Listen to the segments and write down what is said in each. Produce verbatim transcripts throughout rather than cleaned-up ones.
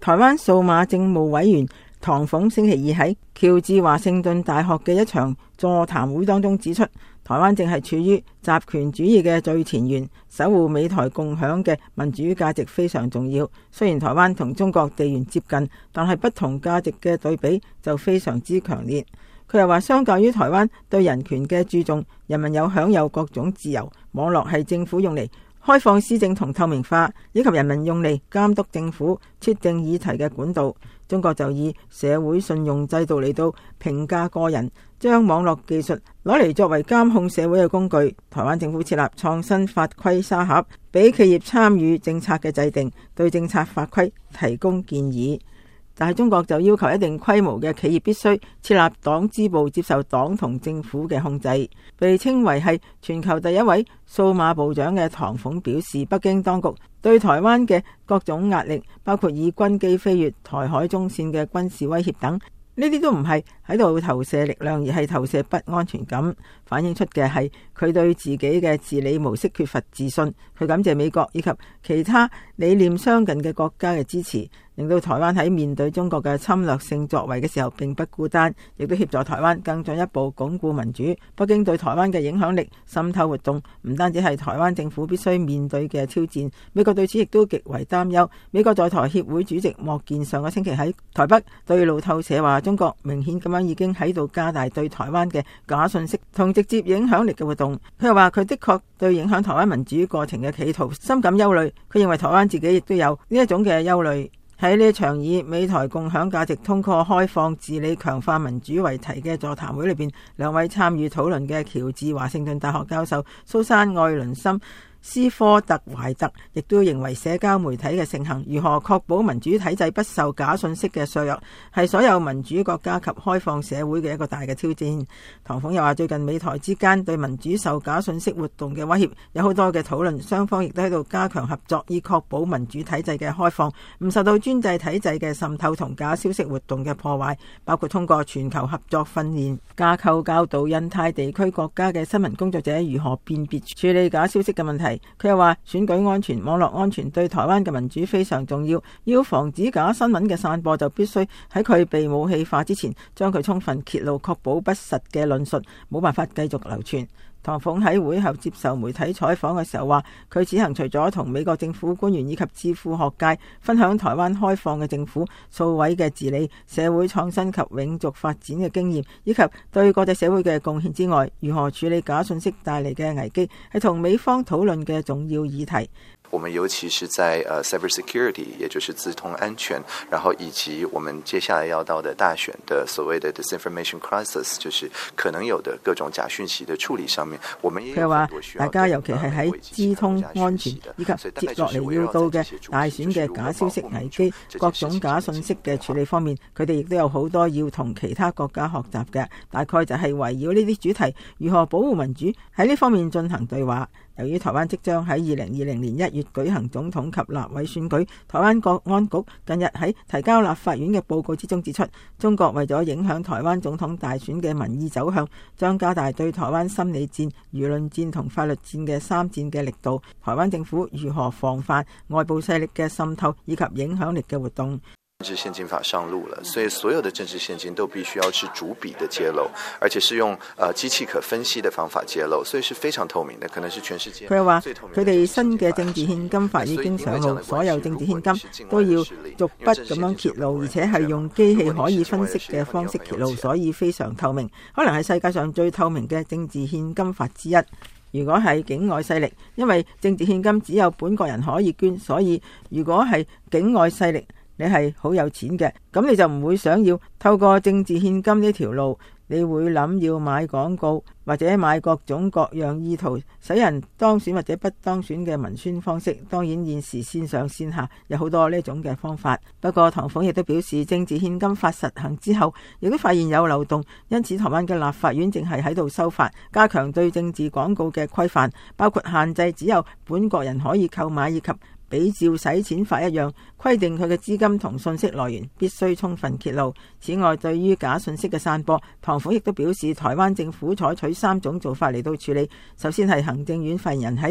台灣數碼政務委員唐鳳星期二喺喬治華盛頓大學嘅一場座談會當中指出，台灣正係處於集權主義嘅最前沿，守護美台共享嘅民主價值非常重要。雖然台灣同中國地緣接近，但係不同價值嘅對比就非常之強烈。佢又話，相較於台灣對人權嘅注重，人民有享有各種自由，網絡係政府用嚟開放施政同透明化，以及人民用嚟監督政府設定議題嘅管道。中國就以社會信用制度嚟到評價個人，將網絡技術攞嚟作為監控社會嘅工具。台灣政府設立創新法規沙盒，俾企業參與政策嘅制定，對政策法規提供建議。但係中國就要求一定規模嘅企業必須設立黨支部，接受黨同政府嘅控制。被稱為係全球第一位數碼部長嘅唐鳳表示，北京當局對台灣嘅各種壓力，包括以軍機飛越台海中線嘅軍事威脅等，呢啲都唔係喺度投射力量，而係投射不安全感，反映出嘅係佢對自己嘅治理模式缺乏自信。佢感謝美國以及其他理念相近嘅國家嘅支持，令到台灣喺面對中國嘅侵略性作為嘅時候並不孤單，亦都協助台灣更進一步鞏固民主。北京對台灣嘅影響力滲透活動唔單止係台灣政府必須面對嘅挑戰，美國對此亦都極為擔憂。美國在台協會主席莫健上個星期喺台北對路透社話，中國明顯咁樣已經喺度加大對台灣嘅假訊息同直接影響力嘅活動。佢又話，佢的確對影響台灣民主過程嘅企圖深感憂慮。佢認為台灣自己亦都有呢一種嘅憂慮。喺呢場以美台共享價值通過開放治理強化民主為題嘅座談會裏邊，兩位參與討論嘅喬治華盛頓大學教授蘇珊愛倫森斯科特懷特亦都認為，社交媒體嘅盛行，如何確保民主體制不受假信息嘅削弱，係所有民主國家及開放社會嘅一個大嘅挑戰。唐鳳又話，最近美台之間對民主受假信息活動嘅威脅有好多嘅討論，雙方亦都喺度加強合作，以確保民主體制嘅開放唔受到專制體制嘅滲透同假消息活動嘅破壞，包括通過全球合作訓練架構教導印太地區國家嘅新聞工作者如何辨別處理假消息嘅問題。佢又話，選舉安全、網絡安全對台灣嘅民主非常重要，要防止假新聞嘅散播，就必須喺佢被武器化之前將佢充分揭露，確保不實嘅論述冇辦法繼續流傳。唐鳳喺會後接受媒體採訪嘅時候話，佢此行除咗同美國政府官員以及智庫學界分享台灣開放嘅政府、數位嘅治理、社會創新及永續發展嘅經驗，以及對國際社會嘅貢獻之外，如何處理假信息帶嚟嘅危機，係同美方討論嘅重要議題。 我們尤其是在呃 cyber security， 也就是資通安全，然後以及我們接下來要到的大選的所謂的 disinformation crisis， 就是可能有的各種假訊息的處理上面，我們也有很多需要。 大家尤其係喺資通安全以及接落嚟要到嘅大選嘅假消息危機、各種假信息嘅處理方面，佢哋亦都有好多要同其他國家學習嘅。大概就係圍繞呢啲主題，如何保護民主，喺呢方面進行對話。由於台灣即將喺二零二零年一月舉行總統及立委選舉，台灣國安局近日喺提交立法院嘅報告之中指出，中國為咗影響台灣總統大選嘅民意走向，將加大對台灣心理戰、輿論戰同法律戰嘅三戰嘅力度。台灣政府如何防範外部勢力嘅滲透以及影響力嘅活動？ 政治獻金法上路了，所以所有的政治獻金都必須要是逐筆的揭露，而且是用呃機器可分析的方法揭露，所以是非常透明的，可能是全世界。 佢話佢哋新嘅政治獻金法已經上路，所有政治獻金都要逐筆咁樣揭露，而且係用機器可以分析嘅方式揭露，所以非常透明，可能係世界上最透明嘅政治獻金法之一。如果係境外勢力，因為政治獻金只有本國人可以捐，所以如果係境外勢力，你係好有錢嘅，咁你就唔會想要透過政治獻金呢條路，你會諗要買廣告或者買各種各樣意圖使人當選或者不當選嘅文宣方式。當然現時線上線下有好多呢種嘅方法。不過唐鳳亦都表示，政治獻金法實行之後，亦都發現有漏洞，因此台灣嘅立法院正係喺度修法，加強對政治廣告嘅規範，包括限制只有本國人可以購買，以及比照洗錢法一樣，規定佢嘅資金同信息來源必須充分揭露。此外，對於假信息嘅散播，唐鳳亦都表示，台灣政府採取三種做法嚟到處理。首先係行政院發言人喺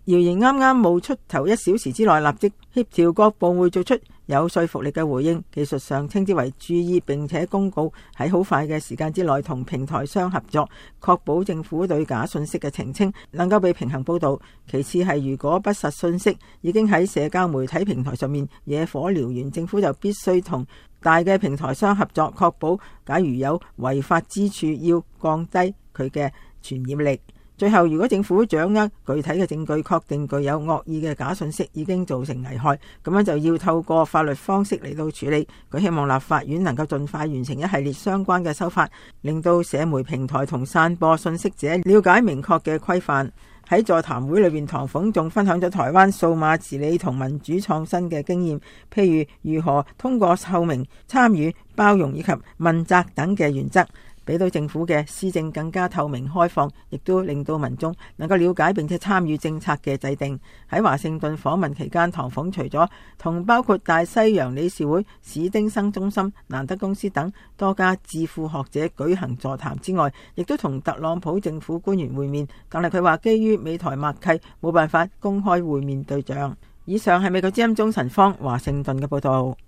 謠言啱啱冒出頭一小時之內，立即協調各部會做出有說服力嘅回應，技術上稱之為注意，並且公告喺好快嘅時間之內同平台商合作，確保政府對假信息嘅澄清能夠被平衡報導。其次係如果不實信息已經喺社交媒體平台上面野火燎原，政府就必須同大嘅平台商合作，確保假如有違法之處，要降低佢嘅傳染力。最後，如果政府掌握具體嘅證據，確定具有惡意嘅假信息已經造成危害，咁樣就要透過法律方式嚟到處理。佢希望立法院能夠盡快完成一系列相關嘅修法，令到社媒平台同散播信息者了解明確嘅規範。喺座談會裏邊，唐鳳仲分享咗台灣數碼治理同民主創新嘅經驗，譬如如何通過透明、參與、包容以及問責等嘅原則，俾到政府嘅施政更加透明開放，亦都令到民眾能夠了解並且參與政策嘅制定。喺華盛頓訪問期間，唐鳳除咗同包括大西洋理事會、史丁生中心、蘭德公司等多家智庫學者舉行座談之外，亦都同特朗普政府官員會面，但係佢話基於美台默契，冇辦法公開會面對象。以上係美國之音鍾晨芳華盛頓嘅報道。